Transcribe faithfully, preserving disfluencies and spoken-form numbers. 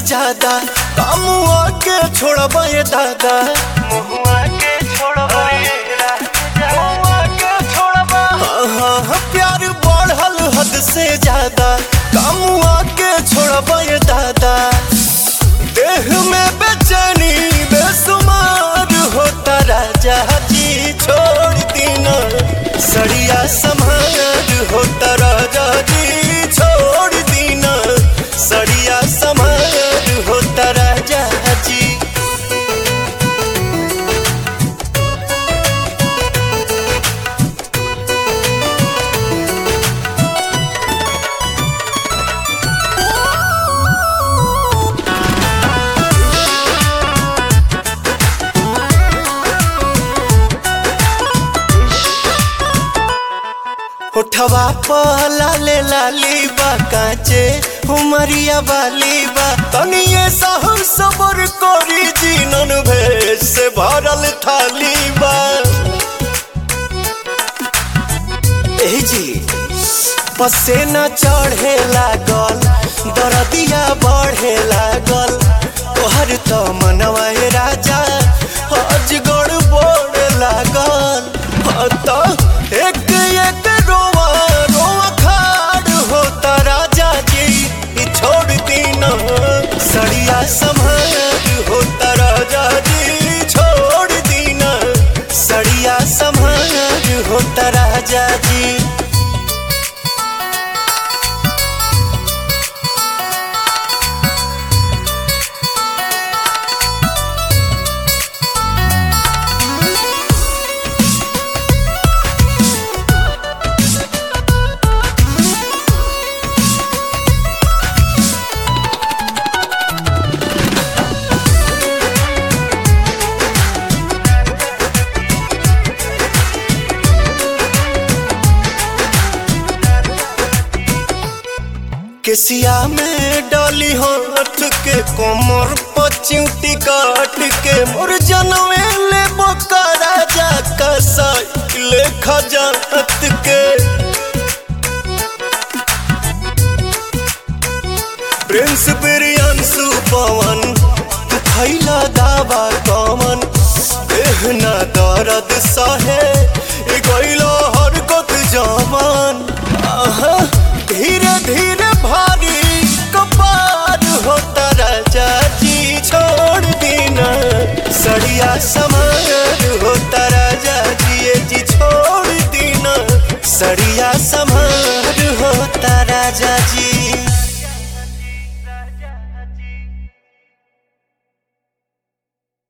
ज्यादा कामुआ के छोड़बा ये दादा मुहुआ के छोड़बा ये राजा मुहुआ के छोड़बा। हाँ हाँ हाँ, प्यार बढ़ल हद से ज्यादा कामुआ के छोड़बा ये दादा। देह में बेचैनी बेसुमार होता राजा जी छोड़ दीना सड़िया संभार होता राजा जी छोड़ दीना सड़िया संभार होता राजा जी। उठवा पहला ले लाली बा काचे उमरिया वाली बा तनिए सहर सबर कोरी जीनन भेष से भरल थाली बा। ए जी पसेना चढ़े लागल दरदिया बढ़े लागल तोहर तो मनवा राजा अजगड़ बोड़ लागल। तो एक एक रोवा रोवा खाड़ होता राजा जी छोड़ दीना सड़िया संभार होता राजा जी छोड़ दीना सड़िया संभार होता राजा जी। केसिया में डाली हाथ के कोमर पचिउटी काट के मोर जनवे ले बोका राजा का साइकिल खजात के। प्रिंस बिरियांसु पवन तू खैला दावा कमन देहना दर्द सहे